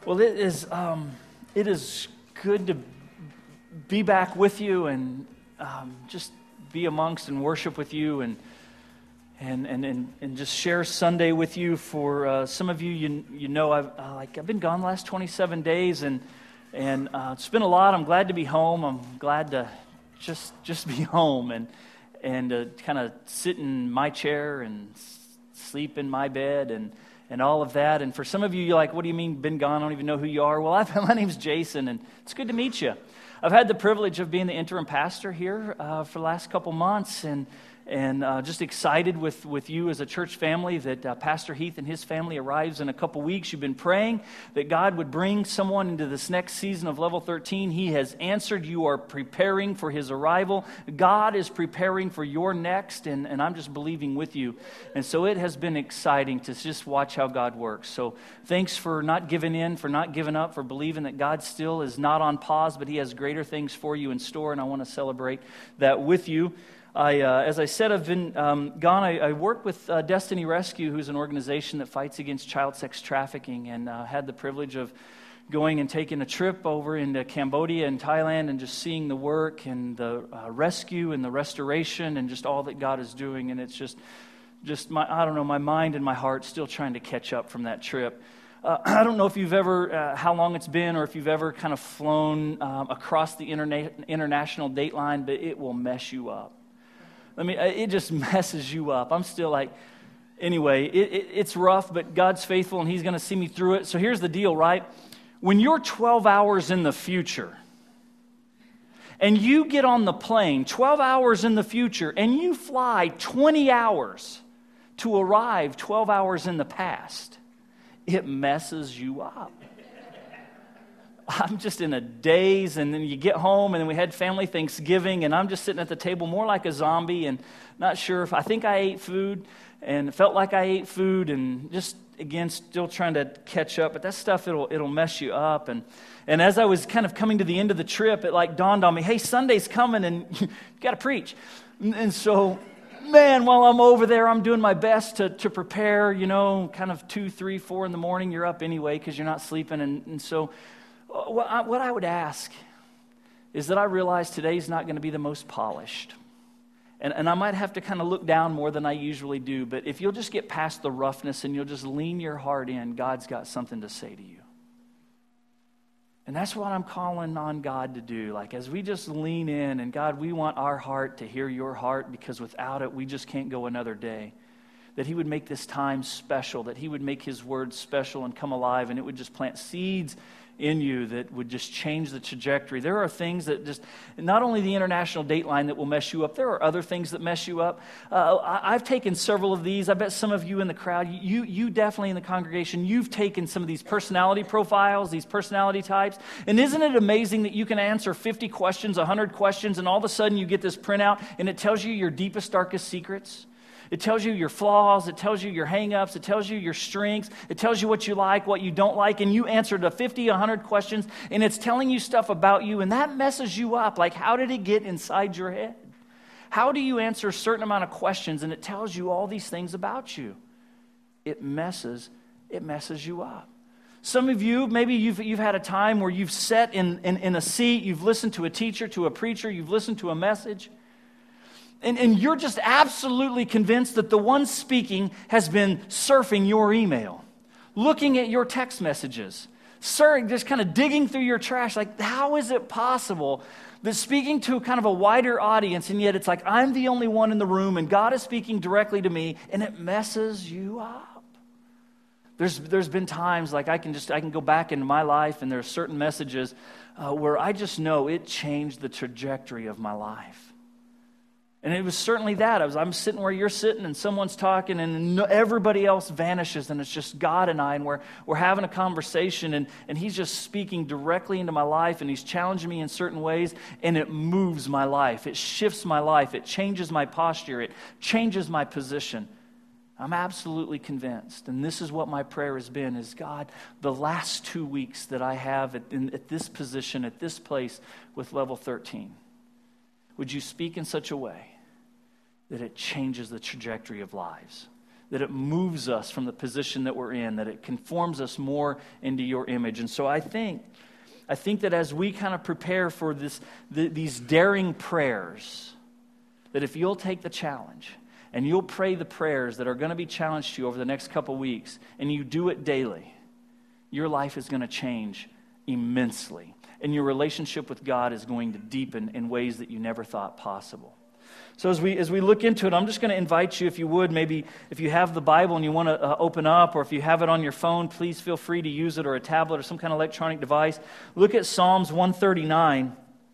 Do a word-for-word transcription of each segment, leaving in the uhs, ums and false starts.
Well, it is um, it is good to be back with you and um, just be amongst and worship with you and and and and, and just share Sunday with you. For uh, some of you, you you know, I've uh, like I've been gone the last twenty-seven days and and uh, it's been a lot. I'm glad to be home. I'm glad to just just be home and and uh, kind of sit in my chair and sleep in my bed and. and all of that. And for some of you, you're like, what do you mean, been gone? I don't even know who you are. Well, I've, my name's Jason, and it's good to meet you. I've had the privilege of being the interim pastor here uh, for the last couple months, and and uh, just excited with, with you as a church family that uh, Pastor Heath and his family arrives in a couple weeks. You've been praying that God would bring someone into this next season of Level thirteen. He has answered. You are preparing for his arrival. God is preparing for your next, and, and I'm just believing with you. And so it has been exciting to just watch how God works. So thanks for not giving in, for not giving up, for believing that God still is not on pause, but he has greater things for you in store, and I want to celebrate that with you. I, uh, as I said, I've been um, gone. I, I work with uh, Destiny Rescue, who's an organization that fights against child sex trafficking, and uh, had the privilege of going and taking a trip over into Cambodia and Thailand and just seeing the work and the uh, rescue and the restoration and just all that God is doing. And it's just, just my, I don't know, my mind and my heart still trying to catch up from that trip. Uh, I don't know if you've ever, uh, how long it's been, or if you've ever kind of flown um, across the interna- international date line, but it will mess you up. I mean, it just messes you up. I'm still like, anyway, it, it, it's rough, but God's faithful, and he's going to see me through it. So here's the deal, right? When you're twelve hours in the future, and you get on the plane twelve hours in the future, and you fly twenty hours to arrive twelve hours in the past, it messes you up. I'm just in a daze, and then you get home, and then we had family Thanksgiving, and I'm just sitting at the table more like a zombie and not sure if I think I ate food and felt like I ate food, and just, again, still trying to catch up. But that stuff, it'll it'll mess you up. And and as I was kind of coming to the end of the trip, it like dawned on me, hey, Sunday's coming, and you got to preach. And, and so, man, while I'm over there, I'm doing my best to to prepare, you know, kind of two, three, four in the morning. You're up anyway because you're not sleeping. And, and so what I, what I would ask is that I realize today's not going to be the most polished. And, and I might have to kind of look down more than I usually do. But if you'll just get past the roughness and you'll just lean your heart in, God's got something to say to you. And that's what I'm calling on God to do. Like, as we just lean in, and God, we want our heart to hear your heart, because without it, we just can't go another day. That he would make this time special, that he would make his word special and come alive, and it would just plant seeds in you that would just change the trajectory. There are things that just, not only the international dateline that will mess you up, there are other things that mess you up. Uh, I, I've taken several of these. I bet some of you in the crowd, you you definitely in the congregation, you've taken some of these personality profiles, these personality types. And isn't it amazing that you can answer fifty questions, one hundred questions, and all of a sudden you get this printout and it tells you your deepest, darkest secrets? It tells you your flaws, it tells you your hang-ups, it tells you your strengths, it tells you what you like, what you don't like, and you answered a fifty, one hundred questions, and it's telling you stuff about you, and that messes you up. Like, how did it get inside your head? How do you answer a certain amount of questions, and it tells you all these things about you? It messes, it messes you up. Some of you, maybe you've you've had a time where you've sat in, in, in a seat, you've listened to a teacher, to a preacher, you've listened to a message, And, and you're just absolutely convinced that the one speaking has been surfing your email, looking at your text messages, sir, just kind of digging through your trash. Like, how is it possible that speaking to kind of a wider audience, and yet it's like I'm the only one in the room, and God is speaking directly to me, and it messes you up? There's there's been times like I can just I can go back into my life, and there are certain messages uh, where I just know it changed the trajectory of my life. And it was certainly that. I was, I'm sitting where you're sitting, and someone's talking, and everybody else vanishes, and it's just God and I, and we're, we're having a conversation, and, and he's just speaking directly into my life, and he's challenging me in certain ways, and it moves my life. It shifts my life. It changes my posture. It changes my position. I'm absolutely convinced, and this is what my prayer has been, is God, the last two weeks that I have at, in, at this position, at this place with Level thirteen, would you speak in such a way that it changes the trajectory of lives? that it moves us from the position that we're in, that it conforms us more into your image. And so I think, I think that as we kind of prepare for this, the, these daring prayers, that if you'll take the challenge and you'll pray the prayers that are going to be challenged to you over the next couple weeks, and you do it daily, your life is going to change immensely. And your relationship with God is going to deepen in ways that you never thought possible. So as we as we look into it, I'm just going to invite you, if you would, maybe if you have the Bible and you want to uh, open up, or if you have it on your phone, please feel free to use it, or a tablet or some kind of electronic device. Look at Psalms one thirty-nine.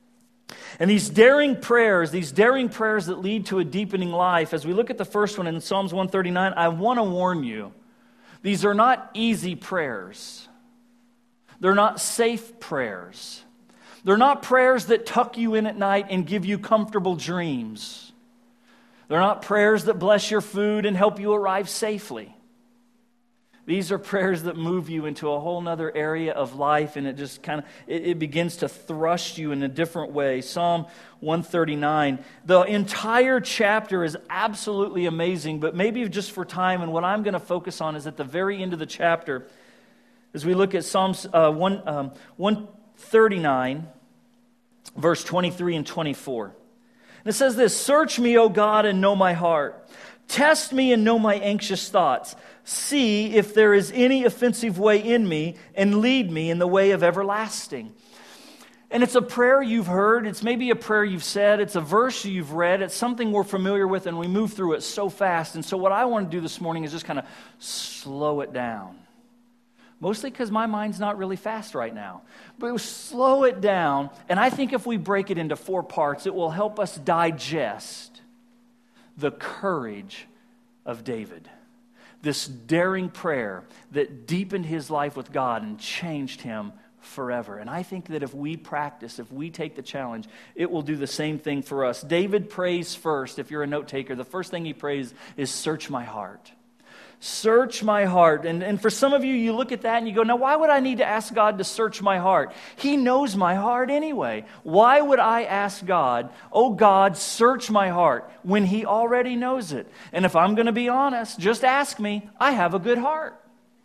And these daring prayers, these daring prayers that lead to a deepening life, as we look at the first one in Psalms one thirty-nine, I want to warn you, these are not easy prayers. They're not safe prayers. They're not prayers that tuck you in at night and give you comfortable dreams. They're not prayers that bless your food and help you arrive safely. These are prayers that move you into a whole other area of life, and it just kind of, it, it begins to thrust you in a different way. Psalm one thirty-nine. The entire chapter is absolutely amazing, but maybe just for time, and what I'm going to focus on is at the very end of the chapter, as we look at Psalms uh, one, um, one thirty-nine, verse twenty-three and twenty-four. And it says this, "Search me, O God, and know my heart. Test me and know my anxious thoughts. See if there is any offensive way in me, and lead me in the way of everlasting." And it's a prayer you've heard. It's maybe a prayer you've said. It's a verse you've read. It's something we're familiar with, and we move through it so fast. And so what I want to do this morning is just kind of slow it down. Mostly because my mind's not really fast right now. But slow it down, and I think if we break it into four parts, it will help us digest the courage of David. This daring prayer that deepened his life with God and changed him forever. And I think that if we practice, if we take the challenge, it will do the same thing for us. David prays first, if you're a note taker, the first thing he prays is, "Search my heart." Search my heart. And, and for some of you, you look at that and you go, now why would I need to ask God to search my heart? He knows my heart anyway. Why would I ask God, oh God, search my heart, when He already knows it? And if I'm going to be honest, just ask me. I have a good heart.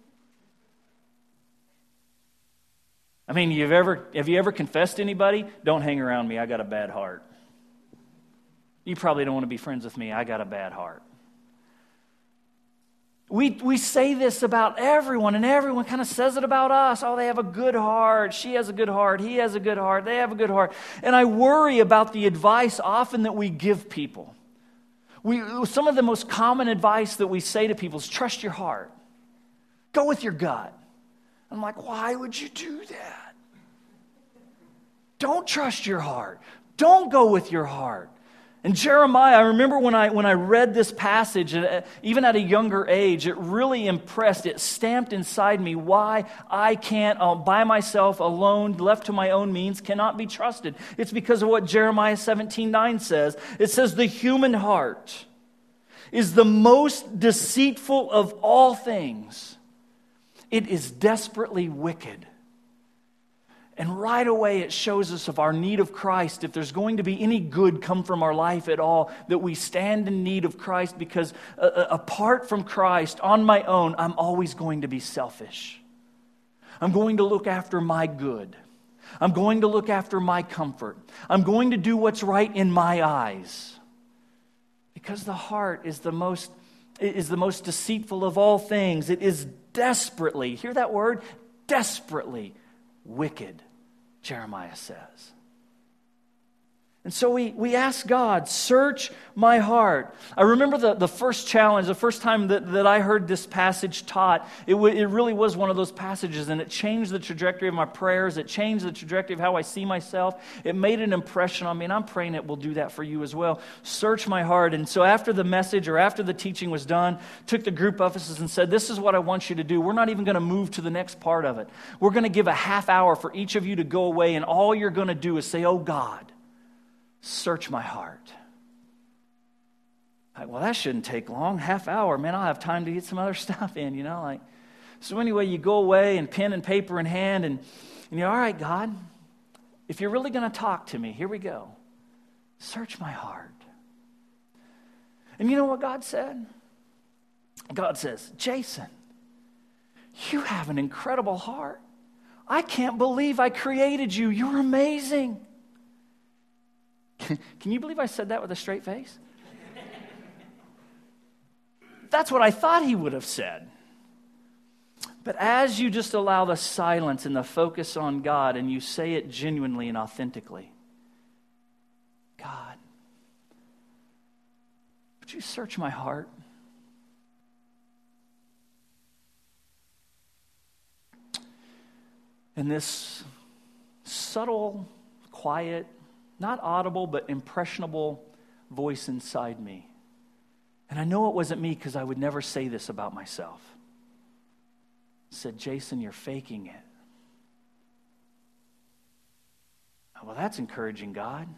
I mean, you've ever have you ever confessed to anybody? Don't hang around me, I got a bad heart. You probably don't want to be friends with me, I got a bad heart. We we say this about everyone, and everyone kind of says it about us. Oh, they have a good heart. She has a good heart. He has a good heart. They have a good heart. And I worry about the advice often that we give people. We some of the most common advice that we say to people is, trust your heart. Go with your gut. I'm like, why would you do that? Don't trust your heart. Don't go with your heart. And Jeremiah, I remember when I when I read this passage, even at a younger age, it really impressed, it stamped inside me why I can't, uh, by myself, alone, left to my own means, cannot be trusted. It's because of what Jeremiah seventeen nine says. It says, the human heart is the most deceitful of all things. It is desperately wicked. And right away it shows us of our need of Christ. If there's going to be any good come from our life at all, that we stand in need of Christ, because uh, apart from Christ, on my own, I'm always going to be selfish. I'm going to look after my good. I'm going to look after my comfort. I'm going to do what's right in my eyes. Because the heart is the most, is the most deceitful of all things. It is desperately, hear that word? Desperately wicked, Jeremiah says. And so we, we ask God, search my heart. I remember the, the first challenge, the first time that, that I heard this passage taught, it, w- it really was one of those passages, and it changed the trajectory of my prayers. It changed the trajectory of how I see myself. It made an impression on me, and I'm praying it will do that for you as well. Search my heart. And so after the message or after the teaching was done, took the group of us and said, this is what I want you to do. We're not even going to move to the next part of it. We're going to give a half hour for each of you to go away, and all you're going to do is say, oh God, search my heart. Like, well, that shouldn't take long. Half hour, man, I'll have time to get some other stuff in, you know. Like, so anyway, you go away and pen and paper in hand, and, and you're, all right, God, if you're really going to talk to me, here we go. Search my heart. And you know what God said? God says, Jason, you have an incredible heart. I can't believe I created you. You're amazing. Can you believe I said that with a straight face? That's what I thought he would have said. But as you just allow the silence and the focus on God and you say it genuinely and authentically, God, would you search my heart? And this subtle, quiet, not audible, but impressionable voice inside me. And I know it wasn't me because I would never say this about myself. Said, Jason, you're faking it. Well, that's encouraging, God.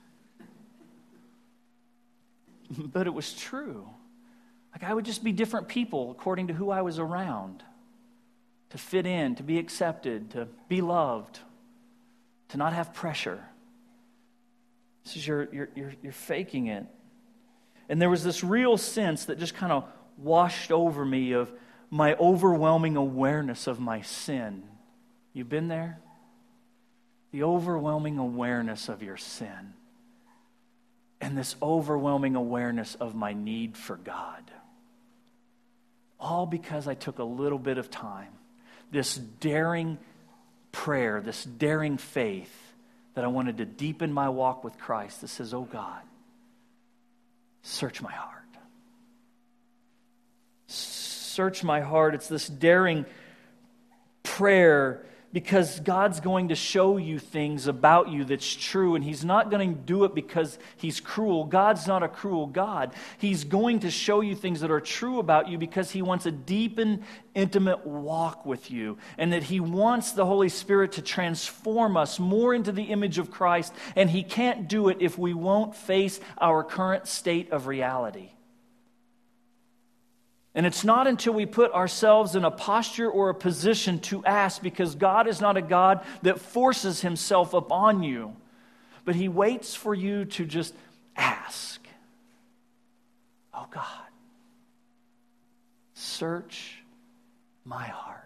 But it was true. Like I would just be different people according to who I was around. To fit in, to be accepted, to be loved, to not have pressure. This is you're, you're, you're, you're faking it. And there was this real sense that just kind of washed over me of my overwhelming awareness of my sin. You've been there? The overwhelming awareness of your sin. And this overwhelming awareness of my need for God. All because I took a little bit of time. This daring prayer, this daring faith that I wanted to deepen my walk with Christ that says, oh God, search my heart. Search my heart. It's this daring prayer because God's going to show you things about you that's true, and He's not going to do it because He's cruel. God's not a cruel God. He's going to show you things that are true about you because He wants a deep and intimate walk with you, and that He wants the Holy Spirit to transform us more into the image of Christ, and He can't do it if we won't face our current state of reality. And it's not until we put ourselves in a posture or a position to ask, because God is not a God that forces Himself upon you, but He waits for you to just ask. Oh God, search my heart.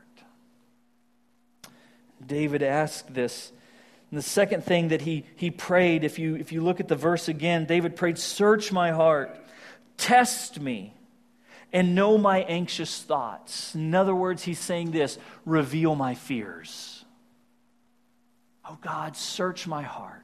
David asked this. And the second thing that he, he prayed, if you, if you look at the verse again, David prayed, search my heart, test me, and know my anxious thoughts. In other words, he's saying this, reveal my fears. Oh God, search my heart.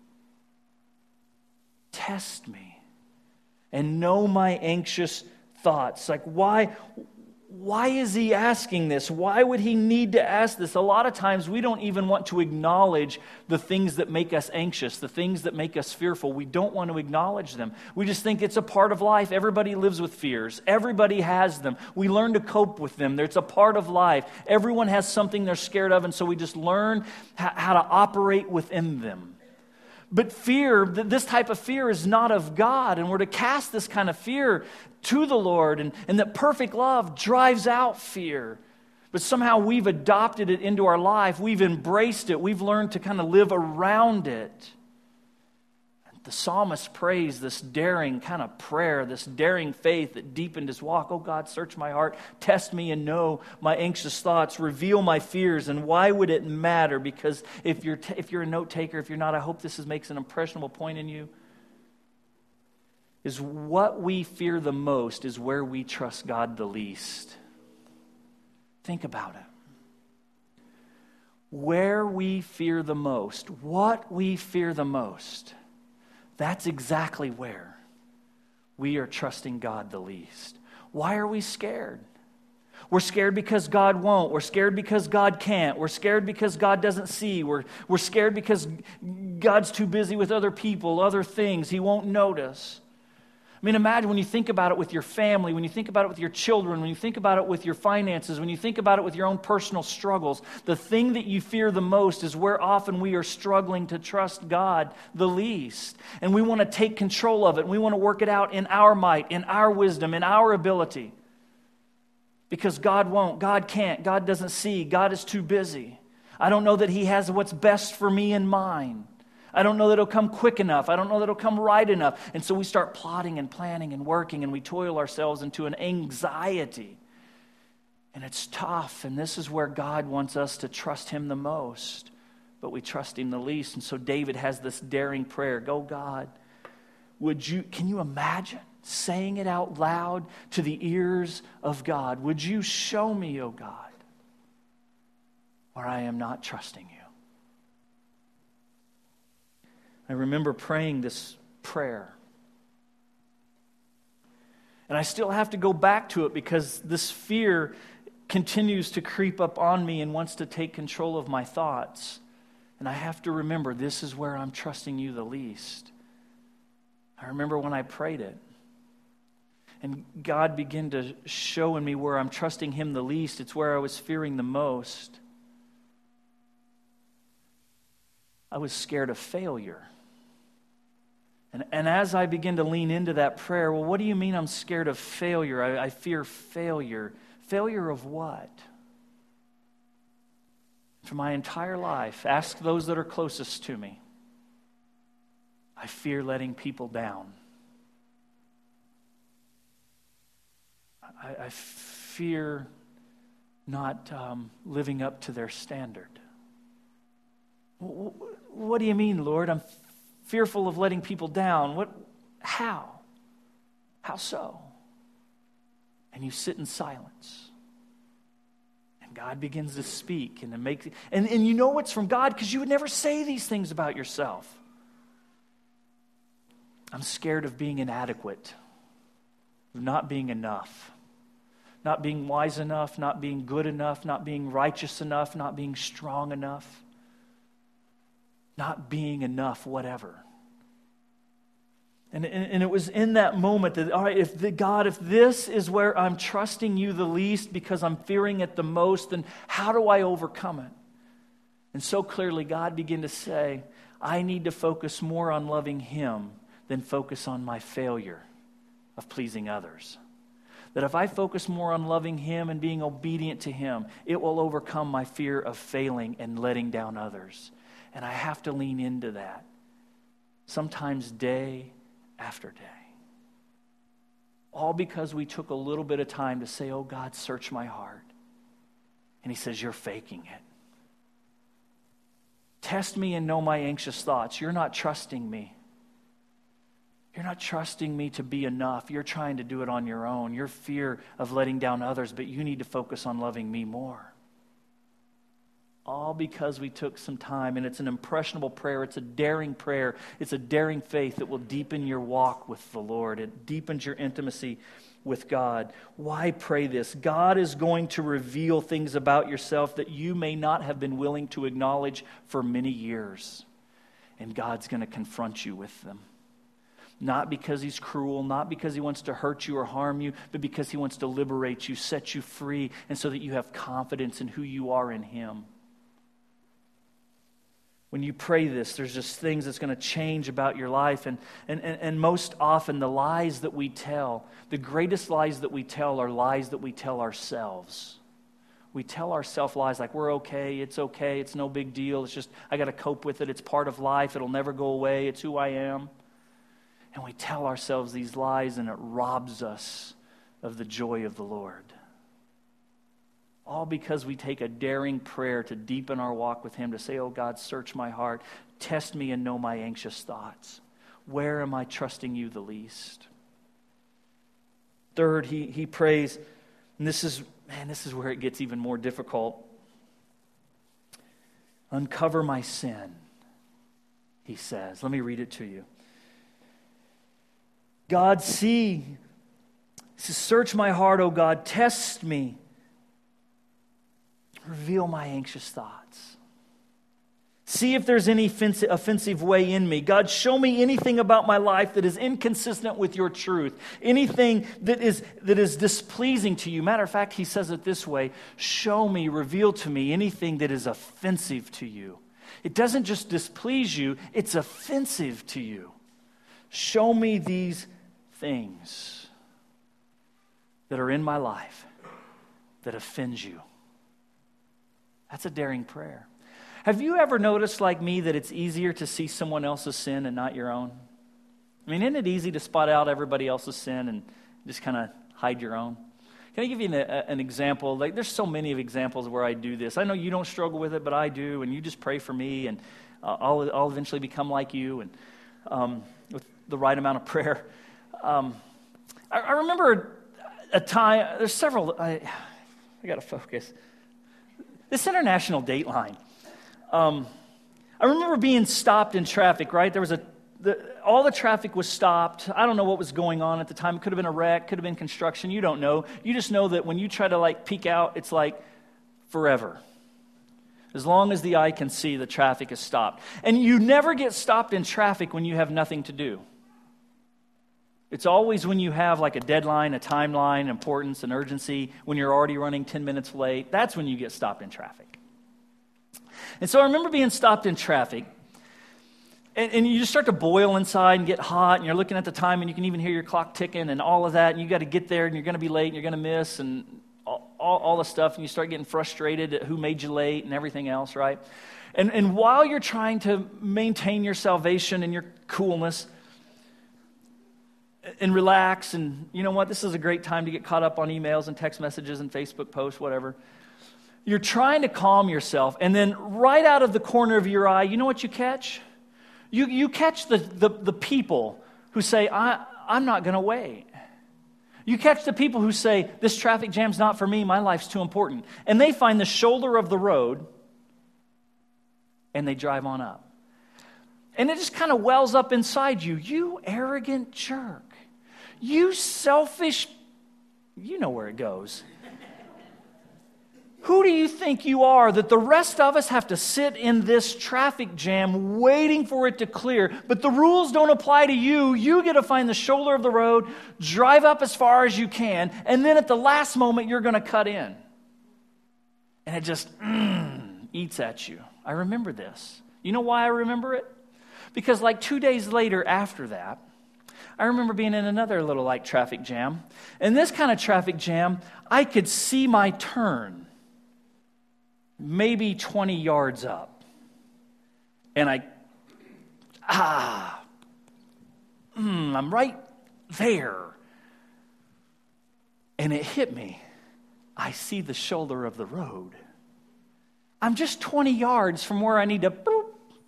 Test me and know my anxious thoughts. Like why, why is he asking this? Why would he need to ask this? A lot of times we don't even want to acknowledge the things that make us anxious, the things that make us fearful. We don't want to acknowledge them. We just think it's a part of life. Everybody lives with fears. Everybody has them. We learn to cope with them. It's a part of life. Everyone has something they're scared of, and so we just learn how to operate within them. But fear, this type of fear is not of God, and we're to cast this kind of fear to the Lord, and, and that perfect love drives out fear. But somehow we've adopted it into our life. We've embraced it. We've learned to kind of live around it. The psalmist prays this daring kind of prayer, this daring faith that deepened his walk. Oh God, search my heart, test me and know my anxious thoughts, reveal my fears. And why would it matter? Because if you're t- if you're a note taker, if you're not, I hope this is, makes an impressionable point in you. Is what we fear the most is where we trust God the least. Think about it. Where we fear the most, what we fear the most, that's exactly where we are trusting God the least. Why are we scared? We're scared because God won't. We're scared because God can't. We're scared because God doesn't see. We're, we're scared because God's too busy with other people, other things. He won't notice. I mean, imagine when you think about it with your family, when you think about it with your children, when you think about it with your finances, when you think about it with your own personal struggles, the thing that you fear the most is where often we are struggling to trust God the least. And we want to take control of it, and we want to work it out in our might, in our wisdom, in our ability. Because God won't, God can't, God doesn't see, God is too busy. I don't know that He has what's best for me in mind. I don't know that it'll come quick enough. I don't know that it'll come right enough. And so we start plotting and planning and working, and we toil ourselves into an anxiety. And it's tough, and this is where God wants us to trust him the most, but we trust him the least. And so David has this daring prayer. Go, God, would you, can you imagine saying it out loud to the ears of God? Would you show me, oh God, where I am not trusting you? I remember praying this prayer. And I still have to go back to it because this fear continues to creep up on me and wants to take control of my thoughts. And I have to remember, this is where I'm trusting you the least. I remember when I prayed it. And God began to show in me where I'm trusting him the least. It's where I was fearing the most. I was scared of failure. And, and as I begin to lean into that prayer, well, what do you mean I'm scared of failure? I, I fear failure. Failure of what? For my entire life, ask those that are closest to me. I fear letting people down. I, I fear not um, living up to their standard. W- w- what do you mean, Lord? I'm fearful of letting people down. What? How? How so? And you sit in silence. And God begins to speak and to make, and, and you know it's from God because you would never say these things about yourself. I'm scared of being inadequate, of not being enough, not being wise enough, not being good enough, not being righteous enough, not being strong enough, not being enough, whatever. And, and, and it was in that moment that, all right, if the, God, if this is where I'm trusting you the least because I'm fearing it the most, then how do I overcome it? And so clearly God began to say, I need to focus more on loving him than focus on my failure of pleasing others. That if I focus more on loving him and being obedient to him, it will overcome my fear of failing and letting down others. And I have to lean into that, sometimes day after day. All because we took a little bit of time to say, oh God, search my heart. And he says, you're faking it. Test me and know my anxious thoughts. You're not trusting me. You're not trusting me to be enough. You're trying to do it on your own. Your fear of letting down others, but you need to focus on loving me more. All because we took some time, and it's an impressionable prayer. It's a daring prayer. It's a daring faith that will deepen your walk with the Lord. It deepens your intimacy with God. Why pray this? God is going to reveal things about yourself that you may not have been willing to acknowledge for many years. And God's going to confront you with them. Not because he's cruel, not because he wants to hurt you or harm you, but because he wants to liberate you, set you free, and so that you have confidence in who you are in him. When you pray this, there's just things that's going to change about your life. And, and, and, and most often, the lies that we tell, the greatest lies that we tell are lies that we tell ourselves. We tell ourselves lies like, we're okay, it's okay, it's no big deal, it's just, I got to cope with it, it's part of life, it'll never go away, it's who I am. And we tell ourselves these lies, and it robs us of the joy of the Lord. All because we take a daring prayer to deepen our walk with him, to say, oh God, search my heart, test me and know my anxious thoughts. Where am I trusting you the least? Third, he, he prays, and this is, man, this is where it gets even more difficult. Uncover my sin, he says. Let me read it to you. God, see, he says, search my heart, O God, test me. Reveal my anxious thoughts. See if there's any offensive way in me. God, show me anything about my life that is inconsistent with your truth. Anything that is, that is displeasing to you. Matter of fact, he says it this way. Show me, reveal to me anything that is offensive to you. It doesn't just displease you, it's offensive to you. Show me these things that are in my life that offends you. That's a daring prayer. Have you ever noticed, like me, that it's easier to see someone else's sin and not your own? I mean, isn't it easy to spot out everybody else's sin and just kind of hide your own? Can I give you an, a, an example? Like, there's so many of examples where I do this. I know you don't struggle with it, but I do, and you just pray for me, and uh, I'll, I'll eventually become like you, and um, with the right amount of prayer. Um, I, I remember a time. There's several. I, I got to focus. This international date line. Um, I remember being stopped in traffic. Right, there was a. The, all the traffic was stopped. I don't know what was going on at the time. It could have been a wreck, could have been construction. You don't know. You just know that when you try to like peek out, it's like forever. As long as the eye can see, the traffic is stopped. And you never get stopped in traffic when you have nothing to do. It's always when you have like a deadline, a timeline, importance, an urgency, when you're already running ten minutes late. That's when you get stopped in traffic. And so I remember being stopped in traffic. And, and you just start to boil inside and get hot, and you're looking at the time, and you can even hear your clock ticking and all of that, and you got to get there, and you're going to be late, and you're going to miss, and all, all, all the stuff, and you start getting frustrated at who made you late and everything else, right? And, and while you're trying to maintain your salvation and your coolness and relax, and you know what, this is a great time to get caught up on emails and text messages and Facebook posts, whatever. You're trying to calm yourself, and then right out of the corner of your eye, you know what you catch? You you catch the, the, the people who say, I, I'm not going to wait. You catch the people who say, this traffic jam's not for me, my life's too important. And they find the shoulder of the road, and they drive on up. And it just kind of wells up inside you. You arrogant jerk. You selfish, you know where it goes. Who do you think you are that the rest of us have to sit in this traffic jam waiting for it to clear? But the rules don't apply to you. You get to find the shoulder of the road, drive up as far as you can, and then at the last moment you're going to cut in. And it just mm, eats at you. I remember this. You know why I remember it? Because like two days later after that, I remember being in another little like traffic jam. In this kind of traffic jam, I could see my turn. Maybe twenty yards up. And I, ah, mm, I'm right there. And it hit me. I see the shoulder of the road. I'm just twenty yards from where I need to, boop.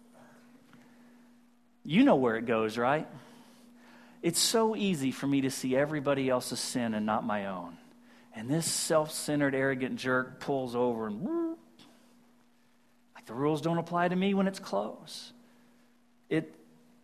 You know where it goes, right? It's so easy for me to see everybody else's sin and not my own. And this self-centered, arrogant jerk pulls over and whoop. The rules don't apply to me when it's close. It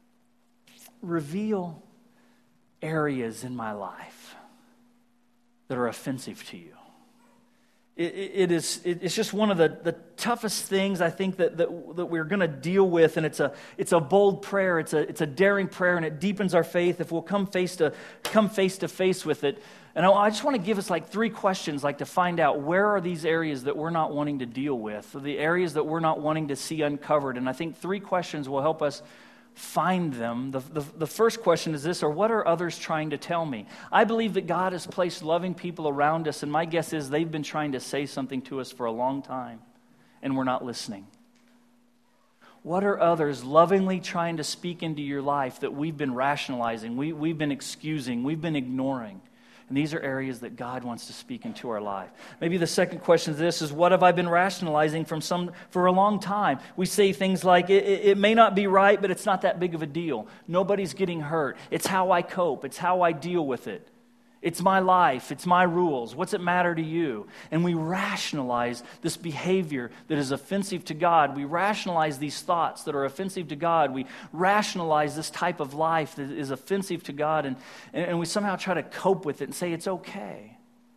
reveal areas in my life that are offensive to you. It, it, it is, it, it's just one of the, the toughest things I think that, that, that we're going to deal with, and it's a it's a bold prayer, it's a it's a daring prayer, and it deepens our faith if we'll come face to come face to face with it. And I, I just want to give us like three questions, like to find out where are these areas that we're not wanting to deal with, or the areas that we're not wanting to see uncovered. And I think three questions will help us find them. The, the, the first question is this, or what are others trying to tell me? I believe that God has placed loving people around us, and my guess is they've been trying to say something to us for a long time, and we're not listening. What are others lovingly trying to speak into your life that we've been rationalizing, we, we've been excusing, we've been ignoring? And these are areas that God wants to speak into our life. Maybe the second question is this, is what have I been rationalizing from some for a long time? We say things like, it, it, it may not be right, but it's not that big of a deal. Nobody's getting hurt. It's how I cope. It's how I deal with it. It's my life. It's my rules. What's it matter to you? And we rationalize this behavior that is offensive to God. We rationalize these thoughts that are offensive to God. We rationalize this type of life that is offensive to God. And, and we somehow try to cope with it and say it's okay.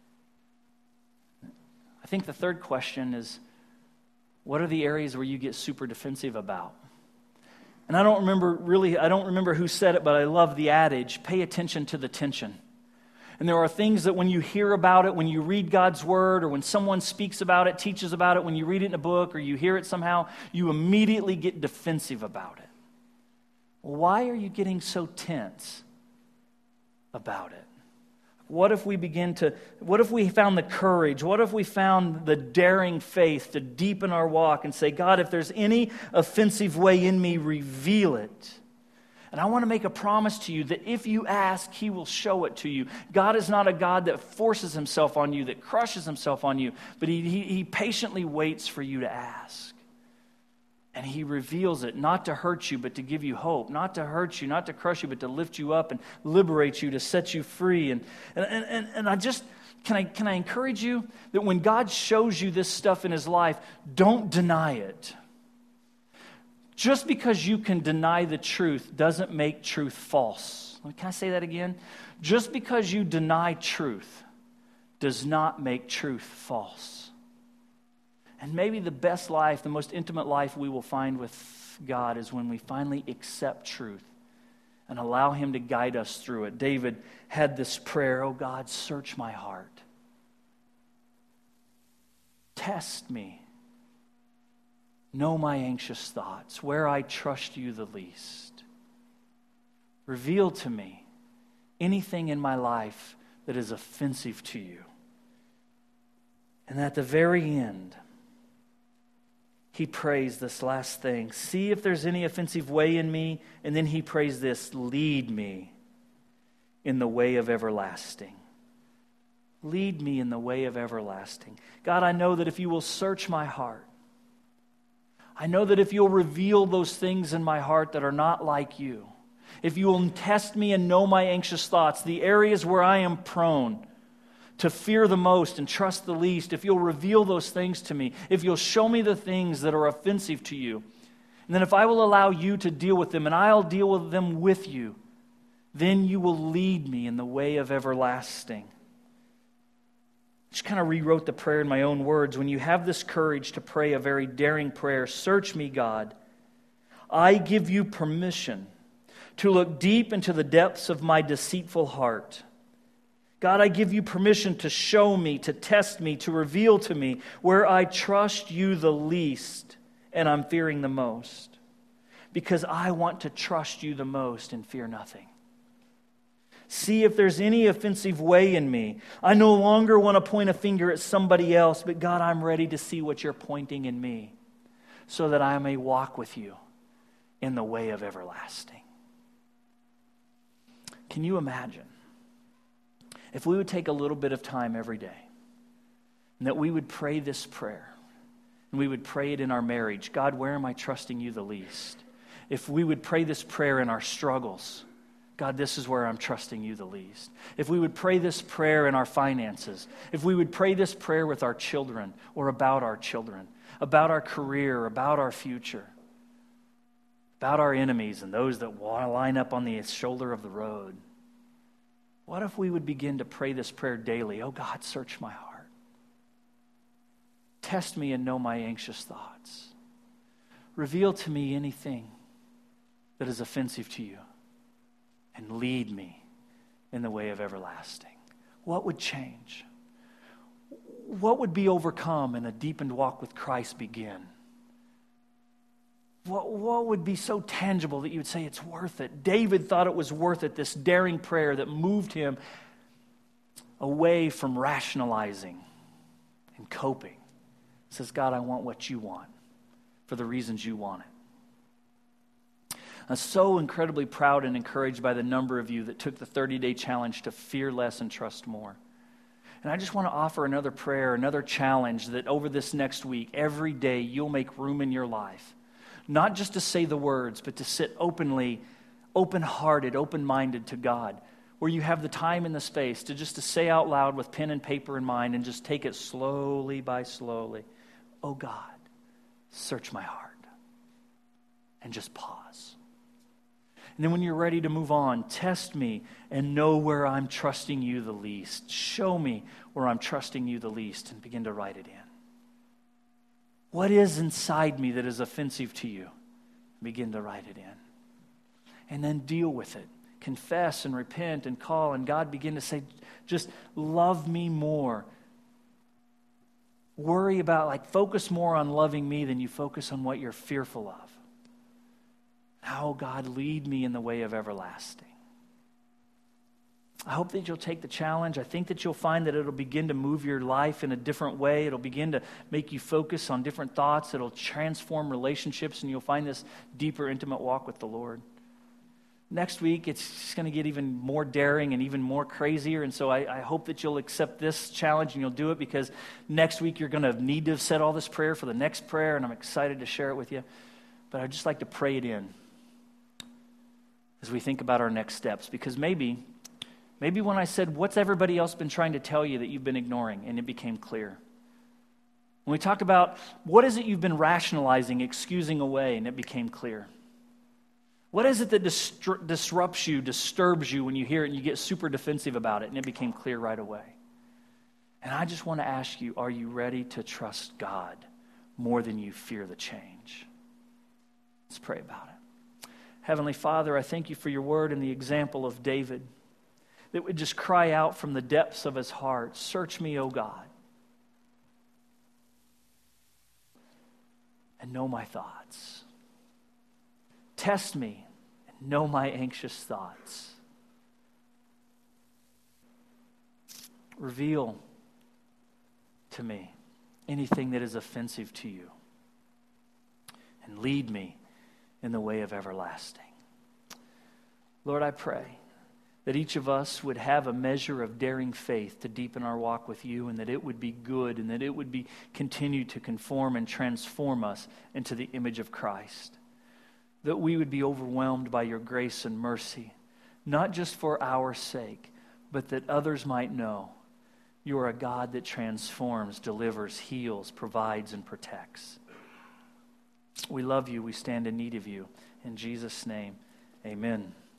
I think the third question is, what are the areas where you get super defensive about? And I don't remember really, I don't remember who said it, but I love the adage, pay attention to the tension. And there are things that when you hear about it, when you read God's word, or when someone speaks about it, teaches about it, when you read it in a book or you hear it somehow, you immediately get defensive about it. Why are you getting so tense about it? A What if we begin to, what if we found the courage? What if we found the daring faith to deepen our walk and say, God, if there's any offensive way in me, reveal it. And I want to make a promise to you that if you ask, He will show it to you. God is not a God that forces Himself on you, that crushes Himself on you, but He, he, he patiently waits for you to ask. And He reveals it, not to hurt you, but to give you hope. Not to hurt you, not to crush you, but to lift you up and liberate you, to set you free. And and and, and I just, can I, can I encourage you that when God shows you this stuff in His life, don't deny it. Just because you can deny the truth doesn't make truth false. Can I say that again? Just because you deny truth does not make truth false. And maybe the best life, the most intimate life we will find with God is when we finally accept truth and allow Him to guide us through it. David had this prayer, oh God, search my heart. Test me. Know my anxious thoughts, where I trust you the least. Reveal to me anything in my life that is offensive to you. And at the very end, he prays this last thing. See if there's any offensive way in me. And then he prays this, lead me in the way of everlasting. Lead me in the way of everlasting. God, I know that if you will search my heart, I know that if you'll reveal those things in my heart that are not like you, if you will test me and know my anxious thoughts, the areas where I am prone to fear the most and trust the least, if you'll reveal those things to me, if you'll show me the things that are offensive to you, and then if I will allow you to deal with them and I'll deal with them with you, then you will lead me in the way of everlasting. Just kind of rewrote the prayer in my own words. When you have this courage to pray a very daring prayer, search me, God. I give you permission to look deep into the depths of my deceitful heart. God, I give you permission to show me, to test me, to reveal to me where I trust you the least and I'm fearing the most. Because I want to trust you the most and fear nothing. See if there's any offensive way in me. I no longer want to point a finger at somebody else, but God, I'm ready to see what you're pointing in me so that I may walk with you in the way of everlasting. Can you imagine if we would take a little bit of time every day and that we would pray this prayer and we would pray it in our marriage? God, where am I trusting you the least? If we would pray this prayer in our struggles, God, this is where I'm trusting you the least. If we would pray this prayer in our finances, if we would pray this prayer with our children or about our children, about our career, about our future, about our enemies and those that want to line up on the shoulder of the road, what if we would begin to pray this prayer daily? Oh God, search my heart. Test me and know my anxious thoughts. Reveal to me anything that is offensive to you. And lead me in the way of everlasting. What would change? What would be overcome and a deepened walk with Christ begin? What, what would be so tangible that you would say it's worth it? David thought it was worth it, this daring prayer that moved him away from rationalizing and coping. He says, God, I want what you want for the reasons you want it. I'm so incredibly proud and encouraged by the number of you that took the thirty-day challenge to fear less and trust more. And I just want to offer another prayer, another challenge that over this next week, every day you'll make room in your life. Not just to say the words, but to sit openly, open-hearted, open-minded to God, where you have the time and the space to just to say out loud with pen and paper in mind and just take it slowly by slowly. Oh God, search my heart. And just pause. And then when you're ready to move on, test me and know where I'm trusting you the least. Show me where I'm trusting you the least and begin to write it in. What is inside me that is offensive to you? Begin to write it in. And then deal with it. Confess and repent and call, and God begin to say, just love me more. Worry about, like, focus more on loving me than you focus on what you're fearful of. Now, God, lead me in the way of everlasting. I hope that you'll take the challenge. I think that you'll find that it'll begin to move your life in a different way. It'll begin to make you focus on different thoughts. It'll transform relationships, and you'll find this deeper, intimate walk with the Lord. Next week, it's just going to get even more daring and even more crazier, and so I, I hope that you'll accept this challenge and you'll do it, because next week you're going to need to have said all this prayer for the next prayer, and I'm excited to share it with you. But I'd just like to pray it in as we think about our next steps, because maybe... Maybe when I said, what's everybody else been trying to tell you that you've been ignoring, and it became clear. When we talked about what is it you've been rationalizing, excusing away, and it became clear. What is it that distru- disrupts you, disturbs you when you hear it and you get super defensive about it, and it became clear right away. And I just want to ask you, are you ready to trust God more than you fear the change? Let's pray about it. Heavenly Father, I thank you for your word and the example of David, that would just cry out from the depths of his heart, search me, O God, and know my thoughts. Test me and know my anxious thoughts. Reveal to me anything that is offensive to you, and lead me in the way of everlasting. Lord, I pray that each of us would have a measure of daring faith to deepen our walk with you, and that it would be good, and that it would be continue to conform and transform us into the image of Christ. That we would be overwhelmed by your grace and mercy, not just for our sake, but that others might know you are a God that transforms, delivers, heals, provides, and protects. We love you. We stand in need of you. In Jesus' name, amen.